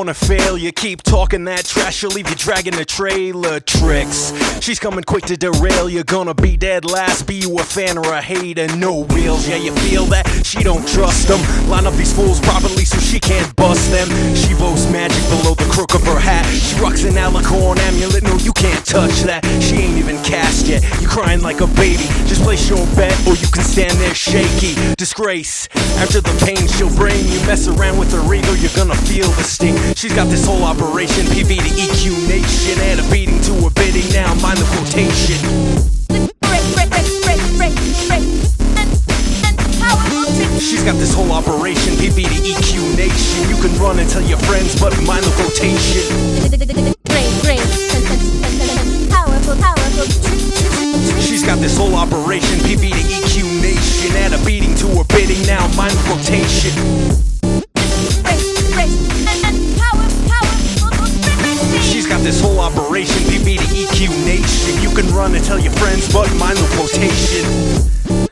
gonna fail. You keep talking that trash, she'll leave you dragging the trailer. Tricks, she's coming quick to derail. You're gonna be dead last, be you a fan or a hater. No wheels, yeah, you feel that? She don't trust them. Line up these fools properly so she can't bust them. She boasts magic below the crook of her hat. She rocks an alicorn amulet, no, you can't touch that. She ain't even cast yet, you crying like a baby. Just place your bet or you can stand there shaky. Disgrace, after the pain she'll bring. You mess around with her ego, you're gonna feel the sting. She's got this whole operation, PV to EQ Nation. Add a beating to her bidding, now mind the quotation. She's got this whole operation, PV to EQ Nation. You can run and tell your friends, but mind the quotation. She's got this whole operation, PV to EQ Nation. Add a beating to her bidding, now mind the quotation. She's got this whole operation, PV to EQ Nation. You can run and tell your friends, but mind the quotation.